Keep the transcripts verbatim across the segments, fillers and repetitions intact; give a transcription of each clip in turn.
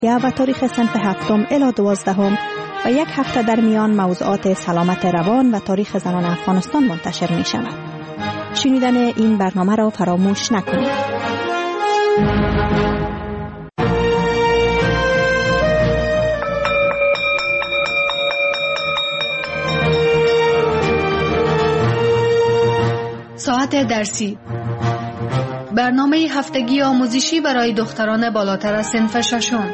و تاریخ صنف هفتم الی دوازدهم و یک هفته در میان موضوعات سلامت روان و تاریخ زنان افغانستان منتشر می شود. شنیدن این برنامه را فراموش نکنید. ساعت درسی، برنامه هفتگی آموزشی برای دختران بالاتر از صنف ششم.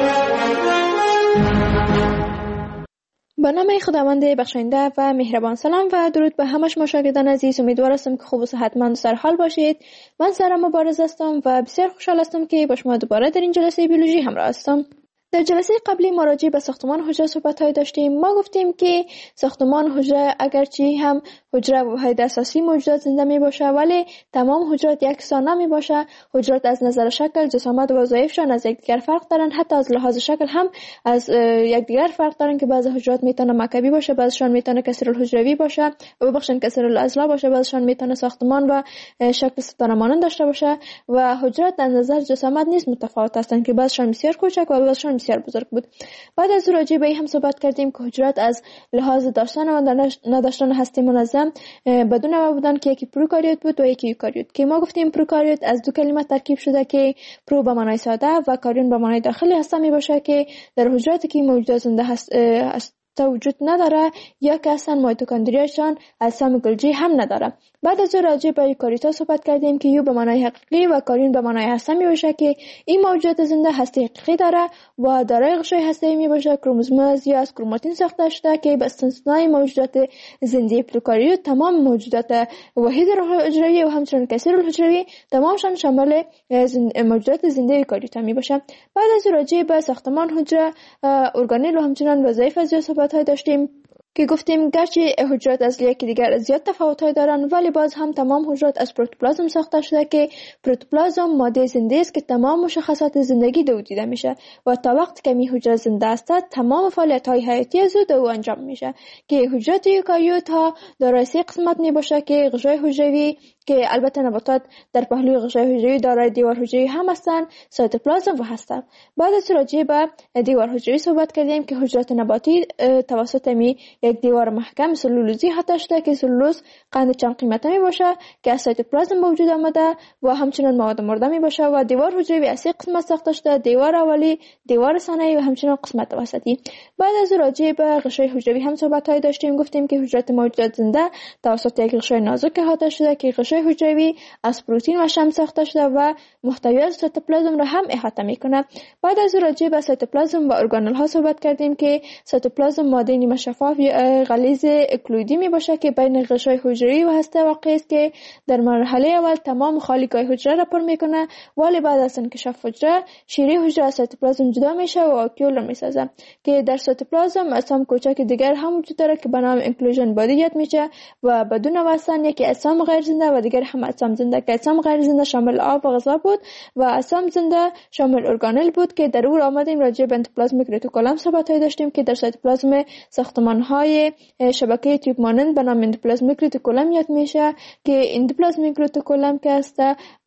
با نام خداوند بخشنده و مهربان. سلام و درود به همه شما شاگردان عزیز. امیدوار هستم که خوب و صحتمند و سرحال باشید. من سارا مبارز هستم و بسیار خوشحال هستم که با شما دوباره در این جلسه بیولوژی همراه هستم. در جلسه قبلی ما راجع به ساختمان حجره صحبت‌های داشتیم. ما گفتیم که ساختمان حجره اگرچه هم حجره واحد اساسی موجودات زنده می باشه، ولی تمام حجرات یکسان نمی باشه. حجرات از نظر شکل، جسامت و وظایفشان از یکدیگر فرق دارن. حتی از لحاظ شکل هم از یکدیگر فرق دارن که بعضی حجرات میتونه مکعبی باشه، بعضیشان میتونه کسرالحجروی باشه، و بخشن کسرالعضله باشه، بعضیشان میتونه ساختمان و شکل ستاره مانند داشته باشه. و حجرات از نظر جسامت نیز متفاوت هستند که بعضیشان بسیار کوچک و بعضیشان بسیار بزرگ بود. بعد از راجع به این هم صحبت کردیم که حجرات از لحاظ داشتن و نداشتن هسته منظم به دو نوع بودن که یکی پروکاریوت بود و یکی یوکاریوت. که ما گفتیم پروکاریوت از دو کلمه ترکیب شده که پرو به معنای ساده و کاریون به معنای داخلی هسته می باشه، که در حجراتی که موجودات زنده هست, هست وجود نداره یا که اصلا میتوکندریاشان اجسام گلجی هم نداره. بعد از راجع به یوکاریوتا صحبت کردیم که یو به معنای حقیقی و کاریون به معنای هسته می باشه، که این موجودات زنده هسته حقیقی داره و دارای غشای هسته‌ای می باشه. کروموزوم یا از کروماتین ساخته شده که به استثنای موجودات زنده پروکاریوت تمام موجودات واحد حجروی و همچنین کثیرالحجروی تمامشان شامل موجودات زنده یوکاریوتا می باشه. بعد از راجع به ساختمان حجره، ارگانل و همچنین وظایف از های داشتیم که گفتیم گرچه حجرات از یکی دیگر زیاد تفاوت‌های دارن، ولی باز هم تمام حجرات از پروتوپلازم ساخته شده که پروتوپلازم ماده زنده است که تمام مشخصات زندگی دو دیده میشه و تا وقتی که می حجره زنده است تمام فعالیت‌های حیاتی از او دو انجام میشه. که حجرات یوکاریوت ها دارای سه قسمت می باشه که غشای حجروی، که البته نباتات در پهلوی غشای حجروی دارای دیوار حجروی هم هستند، سایتوپلازم و هستند. بعد از راجع به دیوار حجروی صحبت کردیم که حجرات نباتی توسط می یک دیوار محکم سلولوزی حاطه شده که سلولوز قند چند قیمته می باشه که از سایتوپلازم موجود آمده و همچنین مواد مرده می باشه. و دیوار حجروی از سه قسمت ساخته شده: دیوار اولی، دیوار ثانوی و همچنین قسمت وسطی. بعد از راجع به غشای حجروی هم صحبت های داشتیم. گفتیم که حجرات موجودات زنده توسط یک غشای نازک احاطه شده که غشای حجروی از پروتئین و شحم ساخته شده و محتویات سایتوپلازم را هم احاطه میکنه. بعد از راجع به سایتوپلازم و ارگانل ها صحبت کردیم که سایتوپلازم ماده نیمه شفاف غلیظ اکلویدی می باشه که بین غشای حجروی و هسته واقع است، که در مرحله اول تمام خالیگاه حجره را پر میکنه، ولی بعد از انکشاف حجره شیره حجره از سایتوپلازم جدا میشه و آکیول را میسازه. که در سایتوپلازم اجسام کوچک دیگر هم وجود داره که به نام انکلوژن بادی یاد میشه و بدون وسن یکی اجسام غیر زنده و دیگر هم اجسام زنده، که اجسام غیر زنده شامل آب و غذا بود و اجسام زنده شامل ارگانل بود. که در اون آمدیم راجع به اندوپلازمیک ریتیکولم صحبت داشتیم که در سایتوپلازم ساختمان های شبکه تیوب مانند به نام اندوپلازمیک ریتیکولم یاد میشه. که اندوپلازمیک ریتیکولم که است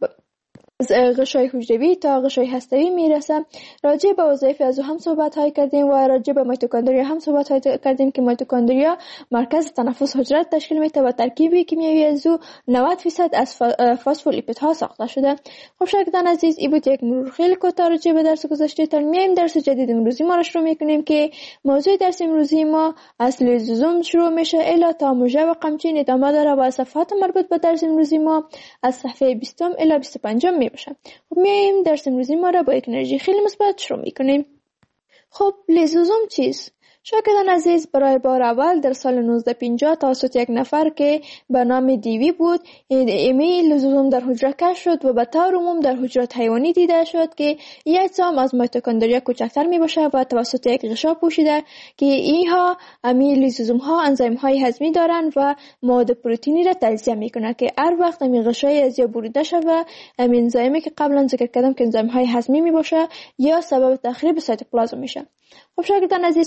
از غشای حجروی تا غشای هسته‌ای میرسه. راجع به وظایف از هم صحبت های کردیم و راجع به میتوکندریا هم صحبت های کردیم که میتوکندریا مرکز تنفس حجره تشکیل میده و ترکیبی کیمیایی از او نود درصد از فسفولیپیدها ساخته شده. خب شاگردان عزیز، این بود یک مرور خیلی کوتاه راجع به درس گذشته. تا میایم درس جدید امروزی ما را شروع میکنیم که موضوع درس امروزی ما از لیزوزوم شروع میشه الی تا موژه و قمچین ادامه داره و صفحات مربوط به درس امروزی ما از صفحه بیست الی بیست و پنج باشه. خب میایم درس امروزی ما را با یک انرژی خیلی مثبت شروع میکنیم. خب لیزوزوم چیست؟ شاگردان عزیز، برای بار اول در سال نوزده پنجاه توسط یک نفر که به نام دیوی بود ایمی لیزوزوم در حجره کشف شد و به طور عموم در حجرات حیوانی دیده شد که یک اجسام از میتوکندریا کوچکتر می باشه و توسط یک غشا پوشیده که اینها امی لیزوزوم ها انزیم های هضمی دارند و مواد پروتئینی را تجزیه میکنه که هر وقت امی غشای از یا بریده شود و امی انزیمی که قبلا ذکر کردم که انزیم های هضمی می باشه یا سبب تخریب سایتوپلازم میشه. خب شاگردان عزیز، میایم با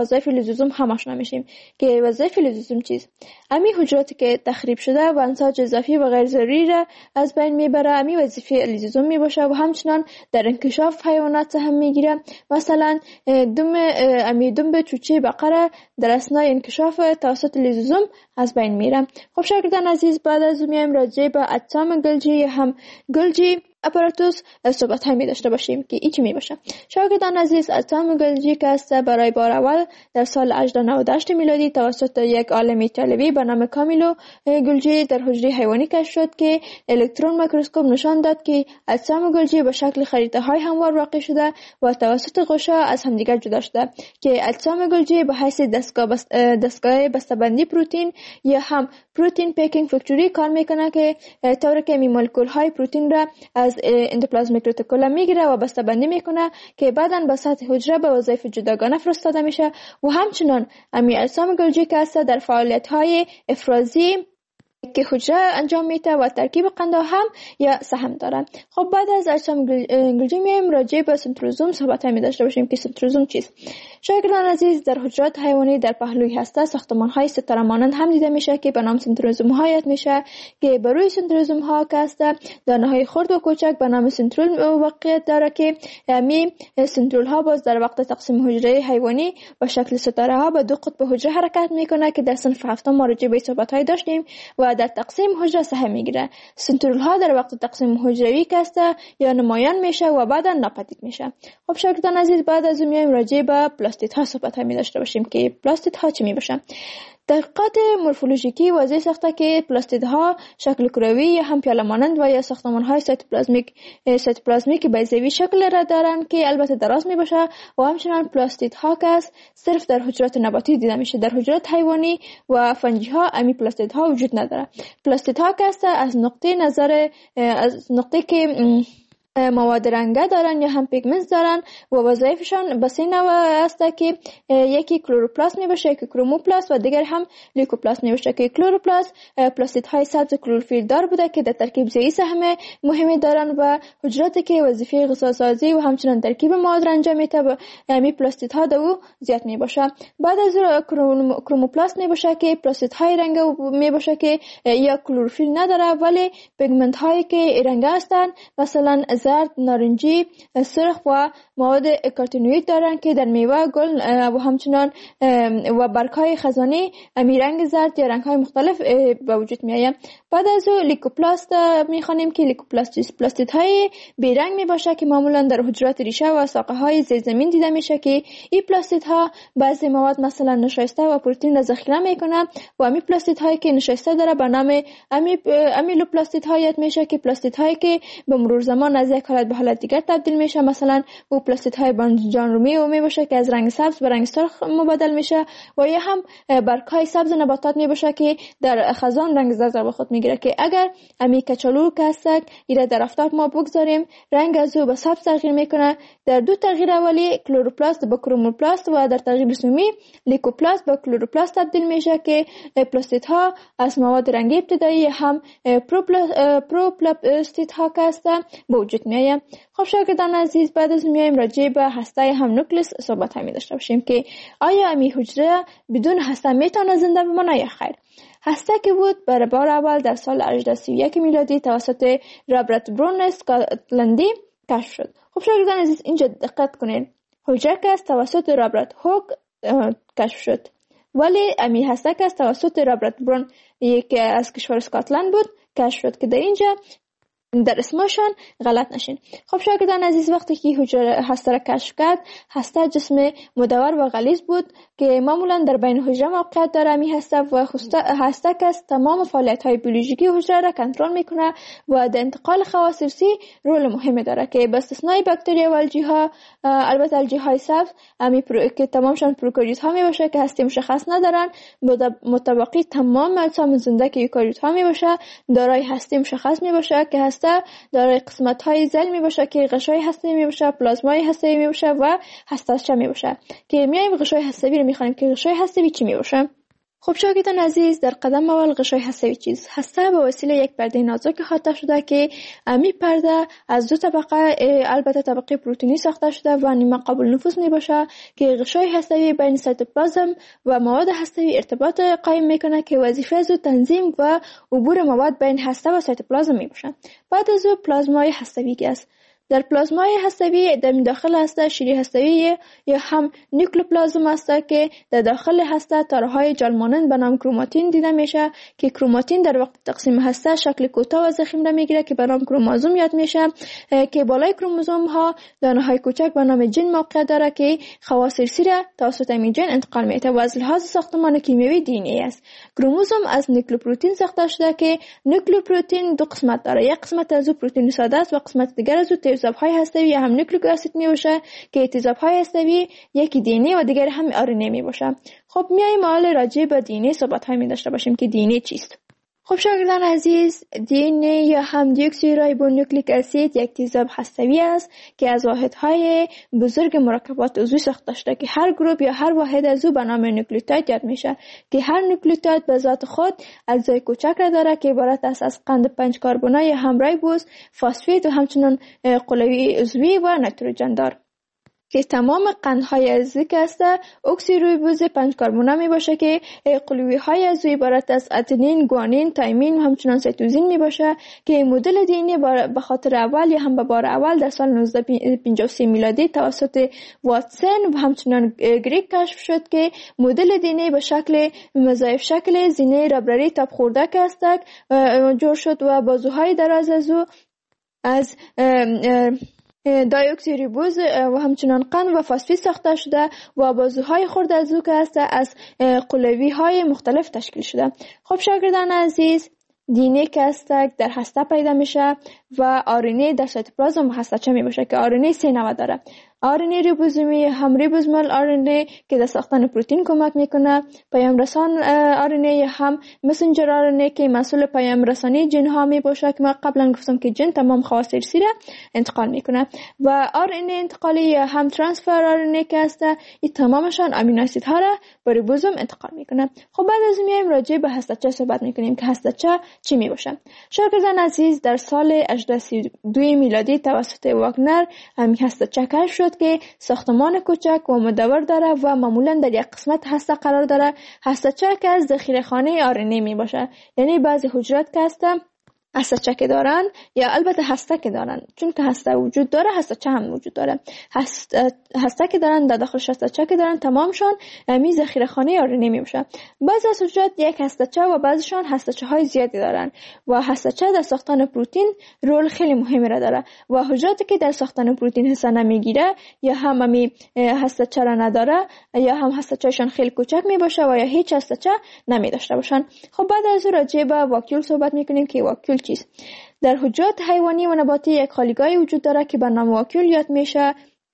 وظایف لیزوزوم هم آشنا میشیم که وظایف لیزوزوم چیست. امی حجراتی که تخریب شده و انساج اضافی و غیر ضروری را از بین میبره امی وظیفه لیزوزوم میباشه و همچنان در انکشاف حیوانات هم میگیره. مثلا دم امی دم چوچه بقره در اثنای انکشاف توسط لیزوزوم از بین میره. خب شاگردان عزیز، بعد از میایم راجع به اجسام گلجی یا هم گلجی اپاراتوس صحبت هایی می داشته باشیم که ای چی می باشه. شاگردان عزیز، اجسام گلجی که است برای بار اول در سال هجده نود و هشت میلادی توسط یک عالم ایتالیایی به نام کامیلو گلجی در حجره حیوانی کشف شد که الکترون میکروسکوپ نشان داد که اجسام گلجی به شکل خریطه های هموار واقع شده و توسط غشا از همدیگر جدا شده که اجسام گلجی به حیث دستگاه بس... دستگاه بسته‌بندی پروتئین یا هم پروتئین پیکینگ فکتوری کار میکنه که طوری که می مولکول های پروتئین را از اندوپلازمیک رتیکولوم میگیره و بسته‌بندی میکنه که بعداً به سطح حجره به وظایف جداگانه فرستاده میشه و همچنان امی اجسام گلجی که است در فعالیت های افرازی که حجره انجام میده و ترکیب قنده هم یا سهم دارن. خب بعد از اجسام گلجی میایم راجع به سنتروزوم صحبت می داشته باشیم که سنتروزوم چیست. شاگردان عزیز، در حجرات حیوانی در پهلوی هسته ساختمان های ستاره مانند هم دیده میشه که به نام سنتروزوم ها یاد میشه که بر روی سنتروزوم ها که است دانه های خرد و کوچک به نام سنترول واقعیت داره که می سنترول ها باز در وقت تقسیم حجره حیوانی به شکل ستاره ها به دو قطب حجره حرکت میکنه که در صنف هفتم ما راجع به صحبت های داشتیم و در تقسیم حجره سهم میگیره. سنترول ها در وقت تقسیم حجروی که است یا نمایان میشه و بعدا ناپدید میشه. خب شاگردان عزیز، بعد از اون میایم راجع به پلاستید ها صحبت می داشته باشیم که پلاستید ها چی می باشه. تحقیقات مورفولوژیکی واضح ساخته که پلاستیدها شکل کروی یا هم پیاله مانند و یا ساختمان‌های سایتوپلازمیک سایتوپلازمیک بیضوی شکل را دارند که البته دراز میباشه و همچنین پلاستیدها که است صرف در حجرات نباتی دیده میشه. در حجرات حیوانی و فنجی ها امی پلاستیدها وجود نداره. پلاستیدها که است از نقطه نظر از نقطه که مواد رنگه دارن یا هم پیگمنت دارن و وظایفشان بس این است که یکی کلوروپلاست می باشه، یکی کروموپلاست و دیگر هم لیکوپلاست می باشه که کلوروپلاست پلاستیدهای سبز کلروفیل دار بوده که در ترکیب زیایی سهم مهمی دارن و حجراتی که وظیفه غذاسازی و همچنین ترکیب مواد را انجام میده و همین پلاستیدها دو زیاد می باشه. بعد از کروموپلاست می باشه که پلاستیدهای رنگ می باشه که یا کلروفیل نداره ولی پیگمنت هایی که رنگ هستن مثلا زرد، نارنجی، سرخ و مواد کارتینوئید دارن که در میوه، گل و همچنان و برگ‌های خزانی می رنگ زرد یا رنگ‌های مختلف به وجود میآید. بعد از او لیکوپلاست می‌خوانیم که لیکوپلاست پلاستیدهای بیرنگ میباشه که معمولا در حجرات ریشه و ساقه‌های زیر زمین دیده میشه که این پلاستیدها بعضی مواد مثلا نشایسته و پروتئین را ذخیره میکنن و امی پلاستیدهایی که نشایسته داره به نام امی امیلوپلاستیدها یاد میشه که پلاستیدهایی که به مرور زمان از یک حالت به حالت دیگر تبدیل میشه. مثلا او پلاستیدهای بانجان رومی و میباشه که از رنگ سبز به رنگ سرخ مبادل میشه و یا هم برگ‌های سبز نباتات میباشه که در خزان رنگ زرد به خود میگیره که اگر امی کچالو کسک ایره در آفتاب ما بگذاریم رنگ از او به سبز تغییر میکنه. در دو تغییر اولی کلوروپلاست به کروموپلاست و در تغییر سومی لیکوپلاست به کلوروپلاست تبدیل میشه که پلاستیدها از مواد رنگی ابتدایی هم پروپلاستیدها که هستن به وجود میآید. خب شاگردان عزیز، بعد از میایم راجع به هسته هم نوکلئوس صحبت می داشته باشیم که آیا امی حجره بدون هسته میتونه زنده بمونه یا خیر. هسته که بود برای بار اول در سال هجده سی و یک میلادی توسط رابرت برون اسکاتلندی کشف شد. خب شاگردان عزیز اینجا دقت کنین، حجره که از توسط رابرت هوک کشف شد ولی امی هسته که از توسط رابرت برون که از کشور اسکاتلند بود کشف شد که در اینجا در اسمشان غلط نشین. خب شاگردان عزیز، وقتی که حجره هسته را کشف کرد، هسته جسم مدور و غلیظ بود که معمولا در بین حجره موقعیت داره. می هسته و هسته که تمام فعالیت های بیولوژیکی حجره را کنترل میکنه و در انتقال خواص ارثی رول مهمی داره که به استثنای باکتریا و الژی ها، البته الژی های سبز امی پرو... که تمامشان پروکاریوت ها می باشه که هسته مشخص ندارن، متبقی تمام اجسام زنده که یوکاریوت ها می باشه دارای هسته مشخص می باشه که هسته دارای قسمت های زل می باشه که غشای هسته می باشه، پلازمای هسته می باشه و هسته‌چه می باشه که میایم غشای هسته‌ای رو میخوانیم که غشای هسته‌ای چی می باشه. خب شاگردان عزیز، در قدم اول غشای هسته‌ای چیز هسته به وسیله یک پرده نازک احاطه شده که امی پرده از دو طبقه البته طبقه پروتئینی ساخته شده و نیمه قابل نفوذ می باشه که غشای هسته‌ای بین سایتوپلازم و مواد هسته‌ای ارتباط قائم میکنه که وظیفه از تنظیم و عبور مواد بین هسته و سایتوپلازم می باشه. بعد از او پلازمای هسته‌ای است. در پلازمای هسته‌ای در داخل هسته شیری هسته‌ای یا هم نیوکلئوپلازم است که در داخل هسته تارهای جال مانند به نام کروماتین دیده میشه که کروماتین در وقت تقسیم هسته شکل کوتاه و ضخیم را میگیره که به نام کروموزوم یاد میشه که بالای کروموزوم ها دانه های کوچک به نام ژن موقع داره که خواص ارثی را توسط این ژن انتقال میده و از لحاظ ساختمان کیمیایی دی ان ای است. کروموزوم از نوکلئوپروتئین ساخته شده که نوکلئوپروتئین دو قسمت داره، یک قسمت از او پروتئین ساده است و قسمت دیگر از او تیزاب‌های هسته‌ای یا هم نیوکلیک اسید میباشه که تیزاب‌های هسته‌ای یکی دی ان ای و دیگر هم آر ان ای میباشه. خب میایم حالا راجع به دی ان ای صحبت‌های می داشته باشیم که دی ان ای چیست. خب شاگردان عزیز، دی ان ای یا هم دیوکسیرایبونوکلیک اسید یک تیزاب هسته‌ای است که از واحدهای بزرگ مرکبات عضوی ساخته شده که هر گروه یا هر واحد از او به نام نوکلیوتاید یاد میشه که هر نوکلیوتاید به ذات خود اجزای کوچک را داره که عبارت است از قند پنج کربنی یا هم ریبوز، فسفید و همچنین قلوی عضوی و نیتروژن دار که تمام قندهای عضوی که است اکسیریبوز پنج کربنی می باشه که قلوی های عضوی عبارت از ادنین، گوانین، تایمین و همچنین سیتوزین می باشه که مدل دی ان ای به خاطر اول یا هم به بار اول در سال نوزده پنجاه و سه میلادی توسط واتسون و همچنین گریگ کشف شد که مدل دی ان ای به شکل مضاعف شکل زینه ربرری تاب خورده که است جور شد و بازوهای دراز از او از دایوکسیریبوز و همچنان قند و فسفید ساخته شده و بازوهای خرد از او که است از قلوی های مختلف تشکیل شده. خب شاگردان عزیز، دی ان ای که است در هسته پیدا میشه و آر ان ای در سایتوپلازم هسته‌چه می باشه که آر ان ای سه نوع داره. آر ان ای ریبوزومی هم ریبوزومال آر ان ای که در ساختن پروتئین کمک میکنه، پیام رسان آر ان ای هم مسنجر آر ان ای که مسئول پیام رسانی ژن ها می باشه که ما قبلا گفتم که ژن تمام خواص ارثی را انتقال میکنه و آر ان ای انتقالی یا هم ترانسفر آر ان ای که است این تمامشان امینو اسید ها را به ریبوزوم انتقال میکنه. خب بعد از میایم راجع به هسته‌چه صحبت میکنیم که هسته‌چه چی می باشه. شاگردان عزیز، در سال هزار و هشتصد و سی و دو میلادی توسط واگنر همین هسته‌چه کشف شد که ساختمان کوچک و مدور داره و معمولا در یک قسمت هسته قرار داره. هسته‌چه که از ذخیره‌خانه آر ان ای می باشه، یعنی بعضی حجرات که هستن هسته‌چه که دارن یا البته هسته که دارن، چون که هسته وجود داره هسته‌چه هم وجود داره. هسته هسته که دارن در داخلش هسته‌چه که دارن تمامشون می ذخیره‌خانه آر ان ای می باشه. بعضی از حجرات یک هسته‌چه و بعضیشون هسته‌چه‌های زیادی دارن و هسته‌چه در ساختن پروتئین رول خیلی مهمی را داره و حجراتی که در ساختن پروتئین حصه نمیگیره یا هم می هسته‌چه را نداره یا هم هسته‌چه‌شون خیلی کوچک می باشه و یا هیچ هسته‌چه نمی داشته باشن. خب بعد از راجع به واکیول صحبت می‌کنیم که واکیول چیست. در حجرات حیوانی و نباتی یک خالیگاهی وجود داره که به نام واکیول یاد میشه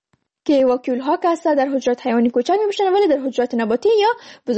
که واکیول ها که هستن در حجرات حیوانی کوچک میباشن ولی در حجرات نباتی یا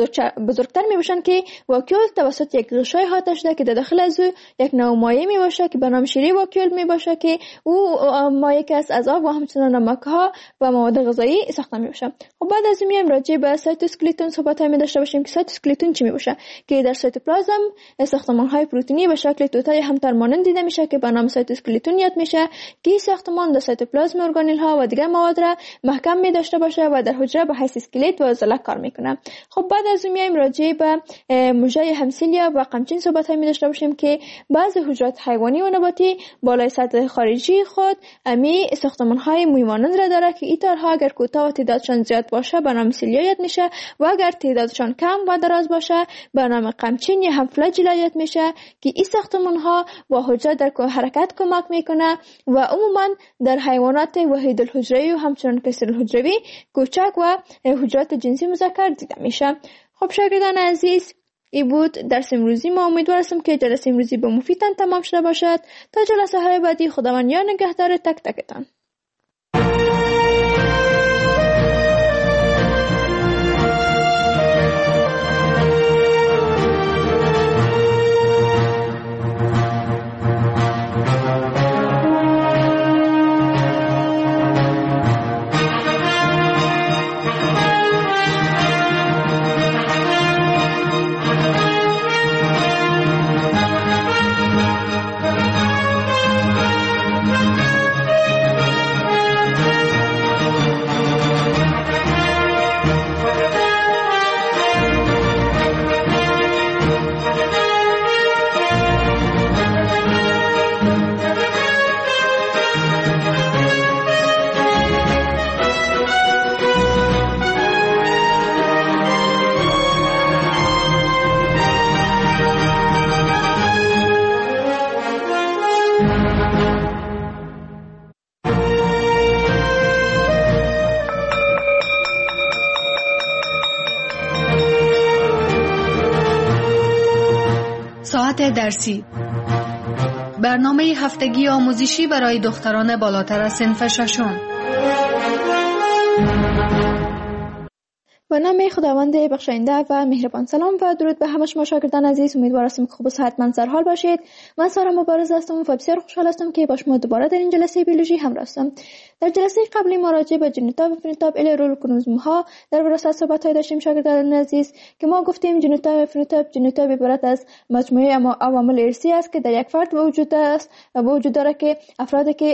بزرگتر میباشن که واکیول توسط یک غشای احاطه شده که در داخل از او یک نوع مایع میباشه که به نام شیری واکیول میباشه که او مایع که از آب و همچنین نمک ها و مواد غذایی ساخته میباشه. خب بعد از این میایم راجع به سایتوسکلتون صحبت می داشته باشیم که سایتوسکلتون چی میباشه که در سایتوپلازم ساختمان های پروتئینی به شکل توتای همتر مانند دیده میشه که به نام سایتوسکلتون یاد میشه که ساختمان در سایتوپلازم ارگانل ها و دیگر مواد را محکم می داشته باشه و در حجره به حیث اسکلت و عضله کار میکنه. خب بعد از اون میایم راجع به مژه همسیلیا و قمچین صحبت می داشته باشیم که بعضی حجرات حیوانی و نباتی بالای سطح خارجی خود امی ساختمان های موی مانند را داره که این تارها اگر کوتاه و تعدادشان زیاد باشه به نام سیلیا یاد میشه و اگر تعدادشان کم و دراز باشه به نام قمچین یا هم فلاجیلا یاد میشه که این ساختمان ها با حجره در حرکت کمک میکنه و عموما در حیوانات وحید الحجروی و همچنین کثیر الحجروی کوچک و حجرات جنسی مذکر دیده میشه. خب شاگردان عزیز، این بود درس امروزی ما. امیدوار هستم که جلسه امروزی به مفیدتان تمام شده باشد. تا جلسه های بعدی خداوند یار نگهدار تک تکتان. ساعت درسی، برنامه هفتگی آموزشی برای دختران بالاتر از صنف ششم. با نام خداوند بخشاینده و مهربان. سلام و درود به همه شما شاگردان عزیز. امیدوار هستم که خوب و صحتمند سر حال باشید. من سارا مبارز هستم و بسیار خوشحال هستم که با شما دوباره در این جلسه بیولوژی همراه هستم. در جلسه قبلی ما راجع به ژنوتایپ و فنوتایپ الی رول کروموزوم ها در وراثت صحبت داشتیم شاگردان عزیز که ما گفتیم ژنوتایپ و فنوتایپ ژنوتایپ عبارت از مجموعه عوامل ارثی است که در یک فرد وجود است و وجود داره که افرادی که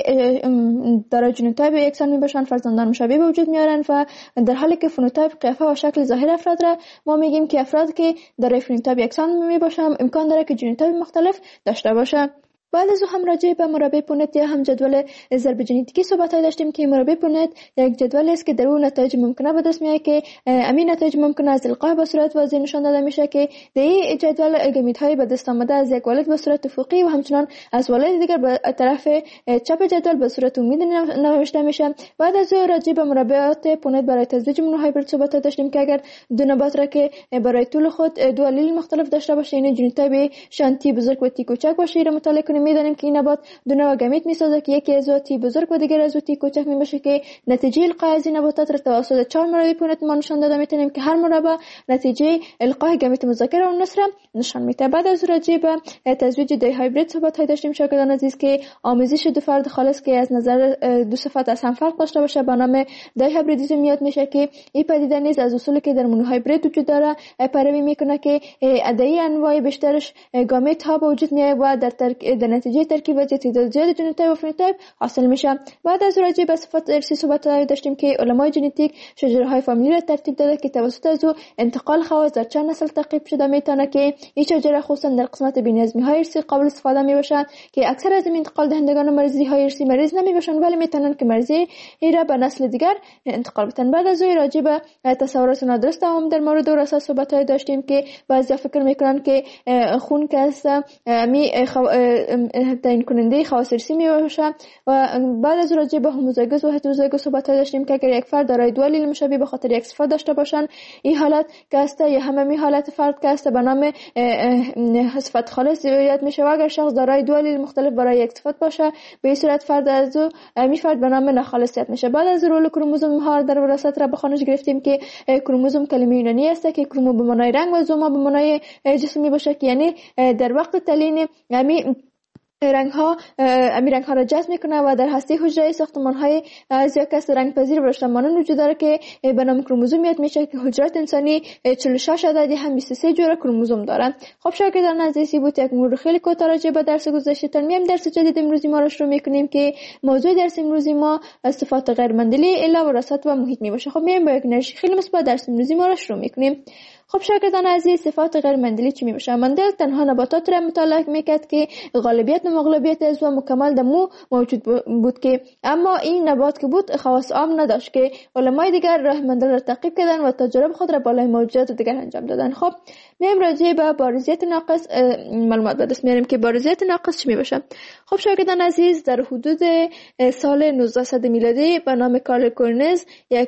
دارای ژنوتایپ یکسان میباشند فرزندان مشابه به وجود میارن و در حالی که فنوتایپ قیافه و شکل ظاهر افراد را ما میگیم که افرادی که دارای فنوتایپ یکسان میباشند امکان داره که ژنوتایپ مختلف داشته باشه. بعد از او هم راجع به مربع پونت یا هم جدول ضرب ژنتیکی صحبت داشتیم که مربع پونت یک جدول است که در اون نتایج ممکنه به دست میاد که همین نتایج ممکنه از القاح به صورت واضح نشان داده میشه که در این جدول گامیت‌های به دست آمده از یک والد به صورت افقی و همچنان از والد دیگر به طرف چپ جدول به صورت عمودی نوشته میشه. بعد از او راجع به مربعات پونت برای تزویج مونوهایبرید صحبت داشتیم که اگر دو نبات را که برای طول خود دو آلیل مختلف داشته باشه یعنی ژنوتایپ شانتی بزرگ و تی کوچک باشه را مطالعه کنیم می‌دانیم که این نبات دو نوع گامیت میسازه که یکی از تی بزرگ و دیگر از تی کوچک میباشه که نتیجه القاء از این نباتات را توسط چهار مربع پونت ما نشان داده میتونیم که هر مربع نتیجه القاء گامیت مذکر و مؤنث را نشان میده. بعد از راجع به تزویج دی هایبرید صحبت داشتیم شاگردان عزیز که آمیزش دو فرد خالص که از نظر دو صفت از هم فرق داشته باشه به نام دی هایبریدیسم میاد میشه که این پدیده نیز از اصولی که در مونوهایبرید وجود داره پیروی میکنه که عددی انواع بیشترش گامیت ها به وجود میاد و در ترک... در نتیجه ترکیب تعداد زیاد ژنوتایپ و فنوتایپ حاصل میشه. بعد از راجع به صفات ارثی صحبت داشتیم که علمای ژنتیک شجره های فامیلی را ترتیب داده که توسط از او انتقال خواص در چند نسل تعقیب شده میتونه که این شجره خصوصا در قسمت بی‌نظمی های ارثی قابل استفاده میباشند که اکثر از این انتقال دهندگان مریضی های ارثی مریض نمیباشند ولی میتونن که مریضی را به نسل دیگر انتقال بدن. بعد از او راجع به تصورات نادرست هم در مورد وراثت صحبت داشتیم که بعضی فکر میکنن که خون که است می تعیین کننده خواص ارثی میباشه و بعد از راجع به هوموزایگوس و هتروزایگوس صحبت داشتیم که اگر یک فرد دارای دو آلیل مشابه به خاطر یک صفت داشته باشن این حالت که است یا همین حالت فرد که است به نام صفت خالص یاد میشه و اگر شخص دارای دو آلیل مختلف برای یک صفت باشه به این صورت فرد از او می فرد به نام ناخالصیت میشه. بعد از رول کروموزوم ها در وراثت را به خوانش گرفتیم که کروموزوم کلمه یونانی است که کرومو به معنای رنگ و زوما به معنای جسم میباشه که یعنی در وقت تعلیم یعنی رنگ ها امی رنگ ها را جذب میکنه و در هسته حجره ساختمان های از یک کس رنگ پذیر و رشته مانند وجود داره که به نام کروموزوم میاد میشه که حجرات انسانی چهل و شش عددی هم بیست و سه جوره کروموزوم دارن. خب شاگردان عزیز بود یک مورد خیلی کوتاه راجع به درس گذشته میام درس جدید امروزی ما را شروع میکنیم که موضوع درس امروزی ما صفات غیر مندلی الی وراثت و محیط میباشه. خب میایم با یک انرژی خیلی مثبت درس امروزی ما را شروع میکنیم. خب شاگردان عزیز صفات غیر مندلی چی میباشه؟ مندل تنها نباتات را مطالعه میکرد که غالبیت و مغلوبیت از و مکمل دمو موجود بود که اما این نبات که بود خواص عام نداشت که علمای دیگر راه مندل را تعقیب کردن و تجارب خود را بالای موجودات دیگر انجام دادن. خب میایم راجع به بارزیت ناقص معلومات به دست میاریم که بارزیت ناقص چی میباشه. خب شاگردان عزیز در حدود سال نوزده میلادی به نام کارل کورنز یک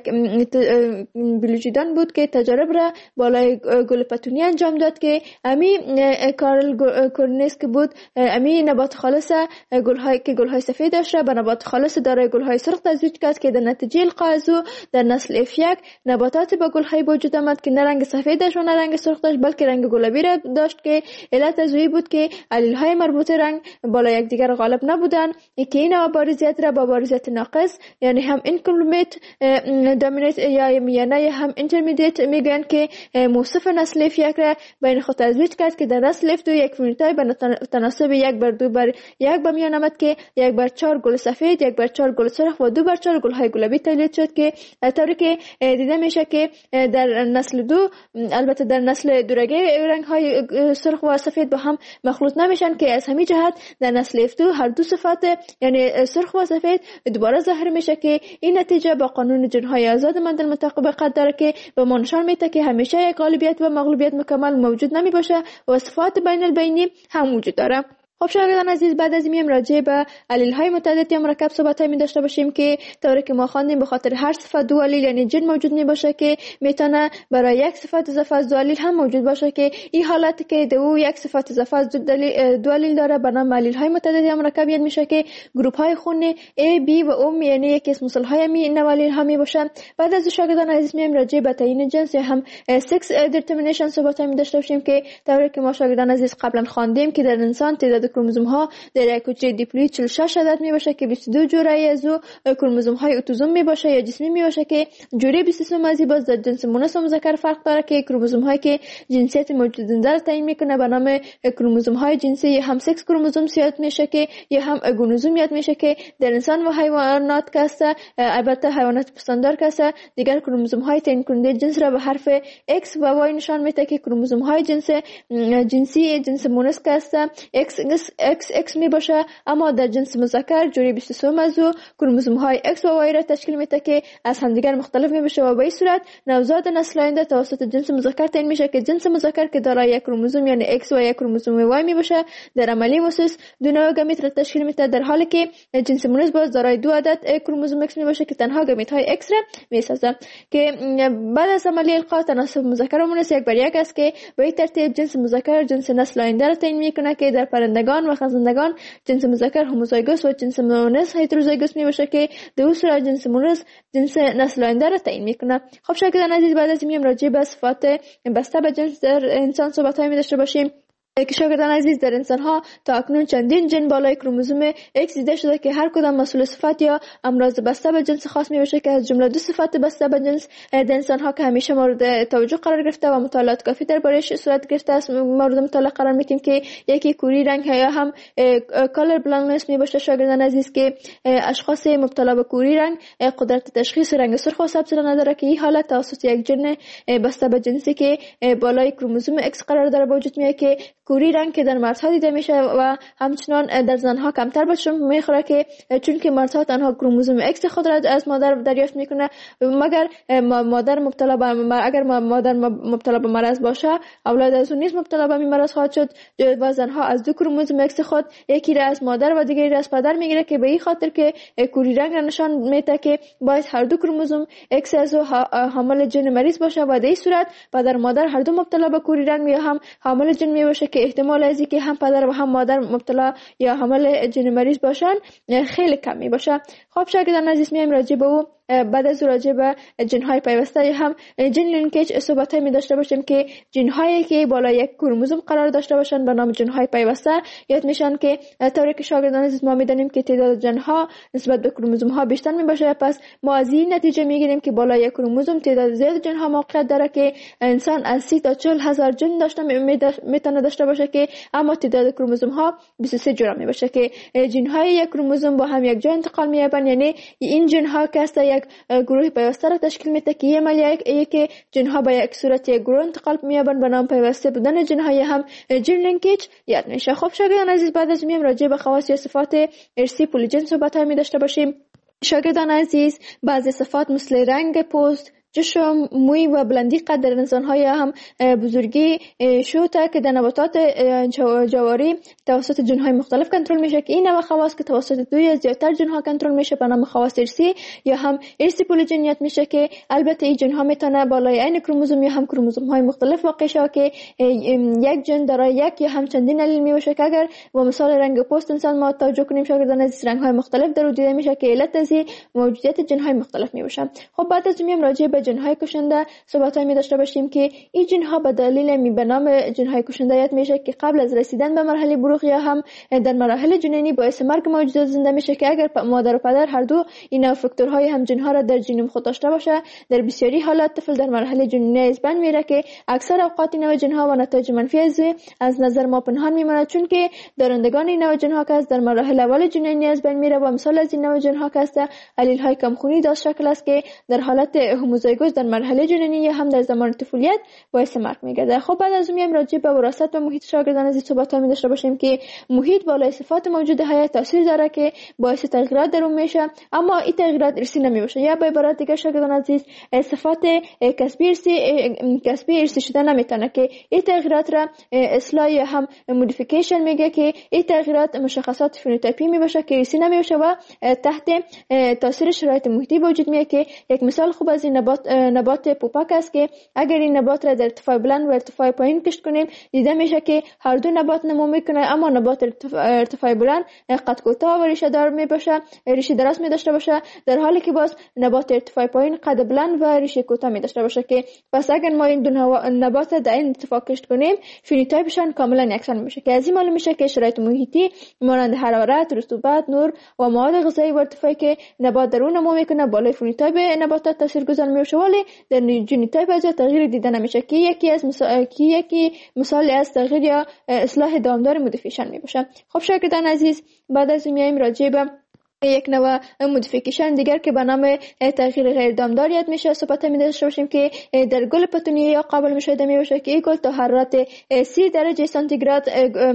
بیولوژیدان بود که تجارب را بالای گل پتونی انجام داد که امی کارل کورنز که بود امی نبات خالص گل‌های که گل‌های سفید داشت به نبات خالص دارای گل‌های سرخ تزویج کرد که در نتیجه القاء از او در نسل اف یک نباتات با گل‌های وجود آمد که نه رنگ سفید داشت و نه رنگ سرخ داشت بلکه رنگ گلابی را داشت که علت از او بود که علیل‌های مربوط رنگ بالا یکدیگر غالب نبودند که این بارزیت را با بارزیت ناقص یعنی هم اینکمپلیت دامینیت یا میانه هم اینترمدیت میگن که موصف نسل اف یک را بین خود تزویج کرد که در نسل اف دو یک فنوتایپ به تناسب یک بر دو بر یک به میان آمد که یک بر چهار گل سفید یک بر چهار گل سرخ و دو بر چهار گل های گلابی تولید شد که طوری که دیده میشه که در نسل دو البته در نسل دورگه رنگ های سرخ و سفید با هم مخلوط نمیشن که از همین جهت در نسل اف دو هر دو صفات یعنی سرخ و سفید دوباره ظاهر میشه که این نتیجه با قانون جنهای آزاد مندل مطابقت داره که به ما نشان میده که همیشه غالبیت و مغلوبیت مکمل موجود نمی باشه و صفات بین البینی هم وجود داره. خب شاگردان عزیز، بعد از میم راجع به علیل های متعدد یا مرکب صحبت می داشته باشیم که طوری که ما خواندیم به خاطر هر صفت دو علیل یعنی جن موجود می باشه که میتونه برای یک صفت اضافه از دو علیل هم موجود باشه که این حالت که دو یک صفت اضافه از دو علیل داره به نام علیل های متعدد یا مرکب یعنی میشه که گروپ های خون A B و O یعنی یک اسم مثال های می نو علیل ها می باشه. بعد از شاگردان عزیز میم راجع به تعیین جنس یا هم سکس دیترمینیشن صحبت می داشته باشیم که طوری که ما شاگردان عزیز قبلا خواندیم که در انسان تعداد کروموزوم ها در یک حجره دیپلوید چهل و شش عدد می باشه که بیست و دو جوره از او کروموزوم های اتوزوم می باشه یا جسمی می باشه که جوره بیست و سه از باز در جنس مؤنث و مذکر فرق داره که کروموزوم هایی که جنسیت موجود زنده را تعیین میکنه به نام کروموزوم های جنسی یا هم سکس کروموزوم یاد میشه که یا هم گونوزوم یاد میشه که در انسان و حیوانات کسته، البته حیوانات پستاندار کسته دیگر کروموزوم های تعیین کننده جنس را به حرف X و Y نشان میده که کروموزوم های جنس جنسی جنس مؤنث کسته X X X می باشه، اما در جنس مذکر جوری بیست و سه از کروموزوم های X و Y را تشکیل میده که از همدیگر مختلف می باشه و به این صورت نوزاد نسل آینده توسط جنس مذکر تعیین میشه که جنس مذکر که دارای یک کروموزوم یعنی X و یک کروموزوم Y می باشه در عملی واسس دو نوع گمیت را تشکیل میده، در حالی که جنس مؤنث باز دارای دو عدد کروموزوم X می باشه که تنها گمیت های X را میسازه که بعد از عملی القا تناسب مذکر و مؤنث یک بر یک است که به این ترتیب جنس مذکر جنس نسل آینده را تعیین میکنه که در پرندگان و خزندگان جنس مذکر هوموزایگوس و جنس مؤنث هتروزایگوس می باشه که در اون صورت جنس مؤنث جنس نسل آینده را تعیین میکنه. خب شاگردان عزیز، بعد از این راجع به صفات بسته به جنس در انسان صحبت های می داشته باشیم که شاگردان عزیز در انسان ها تا اکنون چندین جن بالای کروموزوم X دیده شده که هر کدام مسئول صفت یا امراض بسته به جنس خاص می باشه که از جمله دو صفت بسته به جنس در انسان ها که همیشه مورد توجه قرار گرفته و مطالعات کافی درباره‌اش صورت گرفته است مورد مطالعه قرار میدیم که یکی کوری رنگ یا هم کالر بلایندنس می باشه شاگردان عزیز که اشخاص مبتلا به کوری رنگ قدرت تشخیص رنگ سرخ و سبز را نداره که این حالت توسط یک جن بسته به جنسی که بالای کروموزوم X قرار داره به وجود میاد که کوری رنگ که در مردها دیده میشه و همچنان در زنها کمتر بهش میخوره که چون که مردها تنها کروموزوم X خود را از مادر دریافت میکنه، مگر مادر مبتلا به اگر مادر مبتلا به مرض باشه اولاد از اون نیز مبتلا به مرض خواهد شد و زنها از دو کروموزوم X خود یکی را از مادر و دیگری را از پدر میگیره که به این خاطر که کوری رنگ را نشان میده که باید هر دو کروموزوم X از حامل جن مریض باشه و در این صورت پدر و مادر هر دو مبتلا به کوری رنگ یا هم حامل جن می باشه که احتمال از اینکه هم پدر و هم مادر مبتلا یا حامل جن مریض باشن خیلی کم می باشه. خب شاگردان عزیز میایم راجع به او بعد از راجع به جن‌های پیوسته هم جن لینکیج صحبت می داشته باشیم که جن‌هایی که بالای یک کروموزوم قرار داشته باشند به نام جن‌های پیوسته یاد میشن که طوری که شاگردان عزیز ما میدونیم که تعداد جن‌ها نسبت به کروموزوم ها بیشتر می باشه، پس ما از این نتیجه میگیریم که بالای یک کروموزوم تعداد زیاد جن‌ها موقعیت داره که انسان از سی تا چهل هزار جن داشته میتونه داشته باشه که اما تعداد کروموزوم ها بیست و سه جوره می باشه که جن‌های یک کروموزوم با هم یک جا انتقال می‌یابند، یعنی این جن‌ها که است یک گروه پیوسته را تشکیل میده که یه عملیه یک که جن‌ها با یک صورت یک گروه انتقال می‌یابند به نام پیوسته بودن جن‌های هم جن لینکیج یاد میشه. خب شاگردان عزیز، بعد از میم راجع به خواص یا صفات ارثی پولیجن صحبت می داشته باشیم. شاگردان عزیز، بعضی صفات مثل رنگ پوست، چشم، موی و بلندی قد در انسان‌های هم بزرگی شوته که در نباتات جواری توسط جن‌های مختلف کنترل میشه که این نوع خواص که توسط دو یا زیادتر جن‌ها کنترل میشه به نام خواص ارثی یا هم ارثی پولیجنیت میشه که البته این جن‌ها میتونه بالای عین کروموزوم یا هم کروموزوم‌های مختلف واقع شه که یک جن دارای یک یا هم چندین علیل میشه که اگر با مثال رنگ پوست انسان ما توجه کنیم شاگردان عزیز رنگ‌های مختلف در دیده میشه که علت از موجودیت جن‌های مختلف میشه. خب بعد از میم راجع به جن‌های کشنده صحبت می داشته باشیم که این جن‌ها به دلیل می به نام جن‌های کشنده یاد میشه که قبل از رسیدن به مرحله بلوغ یا هم در مراحل جنینی باعث مرگ موجودات زنده میشه که اگر مادر و پدر هر دو این فاکتورهای هم جن‌ها را در ژنوم خود داشته باشه در بسیاری حالات طفل در مرحله جنینی از بین میره که اکثر اوقات این نوع جن‌ها و نتایج منفی از از نظر ما پنهان میمونه، چون که دارندگان این نوع جن‌ها که در مراحل اول جنینی از بین میره و مثال از این نوع جن‌ها که است علیل های کمخونی داشت شکل است که در حالت هوموزایگوس تمرکز در مرحله جنینی یا هم در زمان طفولیت باعث مرگ میگرده. خب بعد از اون میایم راجع به وراثت و محیط شاگردان عزیز صحبت ها می داشته باشیم که محیط بالای صفات موجود حیات تاثیر داره که باعث تغییرات در اون میشه، اما این تغییرات ارثی نمیشه. یا به عبارت دیگه شاگردان عزیز صفات کسبی ارثی کسبی ارثی شده نمیتونه که این تغییرات را اصلاح یا هم مودیفیکیشن میگه که این تغییرات مشخصات فنوتیپی میباشه که ارثی نمیشه و تحت تاثیر شرایط محیطی وجود میاد. که یک مثال خوب از این نبات نبات پوپک است که اگر این نبات را در ارتفاع بلند و ارتفاع پایین کشت کنیم دیده میشه که هر دو نبات نمو میکنه، اما نبات ارتفاع بلند قد کوتاه و ریشه دار میباشه، ریشه دراز می داشته باشه، در حالی که باز نبات ارتفاع پایین قد بلند و ریشه کوتاه می داشته باشه. که پس اگر ما این دو نبات در این ارتفاع کشت کنیم فنوتیپشان کاملا یکسان میشه. که از این معلوم میشه که شرایط محیطی مانند حرارت، رطوبت، نور و مواد غذایی و ارتفاعی که نبات در اون نمو میکنه بالای فنوتیپ نباتات تاثیرگذار میشه، ولی در ژنوتیپ از تغییر دیده نمیشه که یکی از مثال که یکی مثال از تغییر یا اصلاح دامدار مودیفیکیشن میباشه. خب شاگردان عزیز بعد از میایم راجع به یک نوع مودیفیکیشن دیگر که به نام تغییر غیر دامدار یاد میشه صحبت می داشته باشیم که در گل پتونیه یا قابل مشاهده می باشه که این گل تا حرارت سی درجه سانتیگراد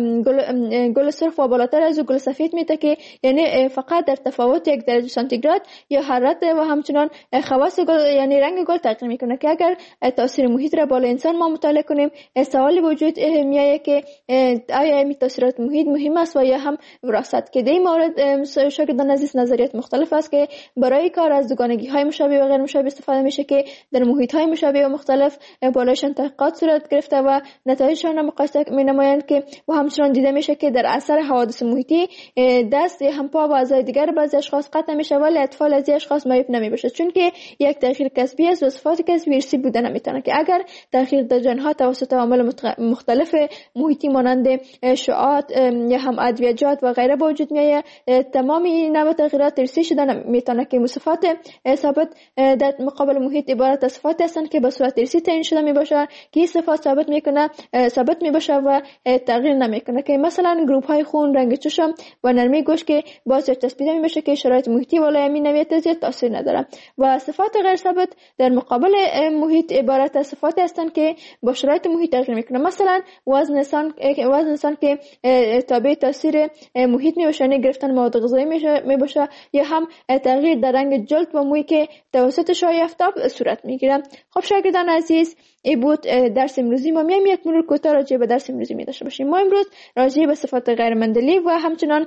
گل گل سرخ و بالاتر از گل سفید میته، که یعنی فقط در تفاوت یک درجه سانتیگراد یا حرارت و همچنان خواص گل یعنی رنگ گل تغییر میکنه. که اگر تاثیر محیط را بالا انسان ما مطالعه کنیم سوال وجود میایه که آیا این تاثیرات محیط مهم است و یا هم وراثت. که در این مورد شاگردان عزیز نظریات مختلف است که برای کار از دوگانگی های مشابه و غیر مشابه استفاده میشه که در محیط های مشابه و مختلف بالایشان تحقیقات صورت گرفته و نتایجشان را مقایسه می نمایند. که و همچنان دیده میشه که در اثر حوادث محیطی دست هم پا و اعضای دیگر بعضی اشخاص قطع میشه ولی اطفال از این اشخاص معیوب نمیباشه، چون که یک تغییر کسبی است و صفات کسبی ارثی بوده نمیتونه. که اگر تغییر در ژن‌ها توسط عوامل مختلف محیطی مانند شعاعات یا هم ادویه‌جات و غیره به وجود میاد تمام نوع تغییرات ارثی شده میتونه. که صفات ثابت در مقابل محیط عبارت از صفات هستند که به صورت ارثی تعیین شده میباشه که این صفات ثابت میکنه ثابت میباشه و تغییر نمیکنه. که مثلا گروپ های خون، رنگ چشم و نرمی گوشت که باعث چسبیده میشه که شرایط محیطی بالای همین نوعیت زیاد تاثیر نداره. و صفات غیر ثابت در مقابل محیط عبارت از صفات هستند که با شرایط محیط تغییر میکنه. مثلا وزن انسان وزن انسان که تابع تاثیر محیط میشه، یعنی گرفتن مواد غذایی میباشه، یا هم تغییر در رنگ جلد و موی که توسط شعاع آفتاب صورت میگیره. خب شاگردان عزیز این بود درس امروزی ما. میایم یک مرور کوتاه راجع به درس امروزی می داشته باشیم. ما امروز راجع به صفات غیر مندلی و همچنان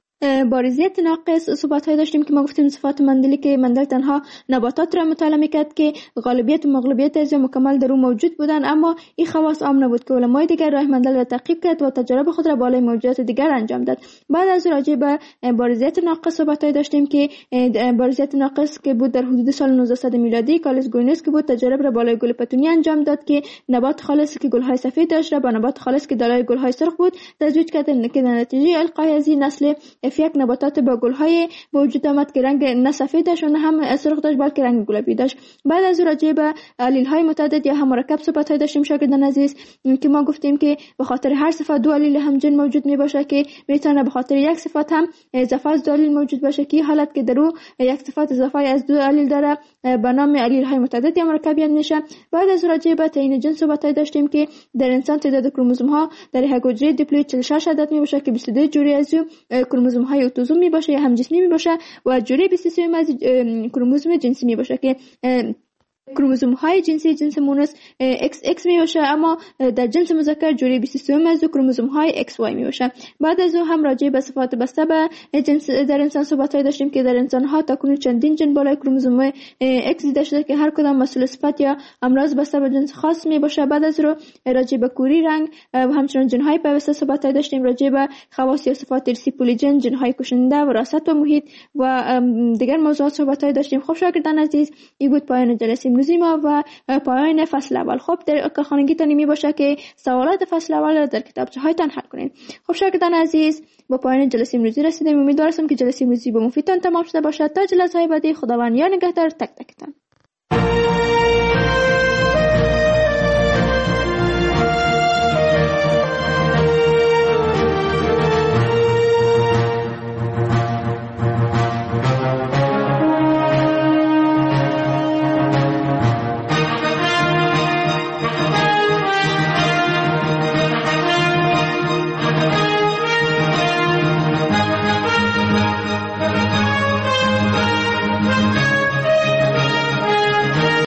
بارزیت ناقص صحبت های داشتیم که ما گفتیم صفات مندلی که مندل تنها نباتات را مطالعه میکرد که غالبیت و مغلوبیت از مکمل در اون موجود بودن، اما این خواص عام نبود که علمای دیگر راه مندل را تعقیب کرد و تجارب خود را بالای موجودات دیگر انجام داد. بعد از راجع به بارزیت ناقص صحبت های داشتیم که بارزیت ناقص که بود در حدود سال نوزده میلادی کارلوس گوینس که بود تجارب را بالای گل پتونی انجام داد که نبات خالص که گل های سفید داشت را با نبات خالص که دارای گل های سرخ بود تزویج کرد که در نتیجه القای از این نسل یک نباتات با گل‌های به وجود آمد که رنگ نه سفید داشت و نه هم سرخ داشت بلکه رنگ گلابی داشت. بعد از راجع به علیل‌های متعدد یا هم مرکب صحبت داشتیم شاگردان عزیز که ما گفتیم که به خاطر هر صفت دو علیل همجنس موجود میباشه که میتونه به خاطر یک صفت هم اضافه از دو علیل موجود باشه که حالت که درو یک صفت اضافه از دو علیل داره به نام علیل‌های متعدد یا مرکب یاد میشه. بعد از راجع به تعیین جنس صحبت داشتیم که در انسان تعداد کروموزوم‌ها در یک حجره دیپلوید چهل و شش عدد میباشه که بیست و دو جوری از کروموزوم‌های اتوزوم می باشه یا هم جنسی می باشه و جوری بیست و سه از کروموزوم جنسی می باشه که کروموزوم های جنسی جنس مونس ایکس ایکس می باشه، اما در جنس مذکر جوری بیست و سه از کروموزوم های ایکس وای می باشه. بعد از اون هم راجع به صفات بسته به جنس در انسان صحبت داشتیم که در انسان ها تاکنون چندین جن بالای کروموزوم ایکس دیده شده که هر کدام مسئول صفت یا امراض بسته به جنس خاص می باشه. بعد از رو راجع به کوری رنگ و همچنین جن های پیوسته صحبت داشتیم، راجع به خواص یا صفات ارثی پولیجن، جن های کشنده، وراثت و محیط و دیگر موضوعات صحبت داشتیم. خب شاگردان عزیز این بود پایان جلسه امروزی ما و پایان فصل اول. خب در کارخانگیتان می باشه که سوالات فصل اول را در کتابچه هایتان حل کنید. خب شاگردان عزیز با پایان جلسه امروزی رسیدیم. امیدوارم که جلسه امروزی به مفیدتان تمام شده باشد. تا جلسه های بعدی خداوند یا نگهدار تک تکتان.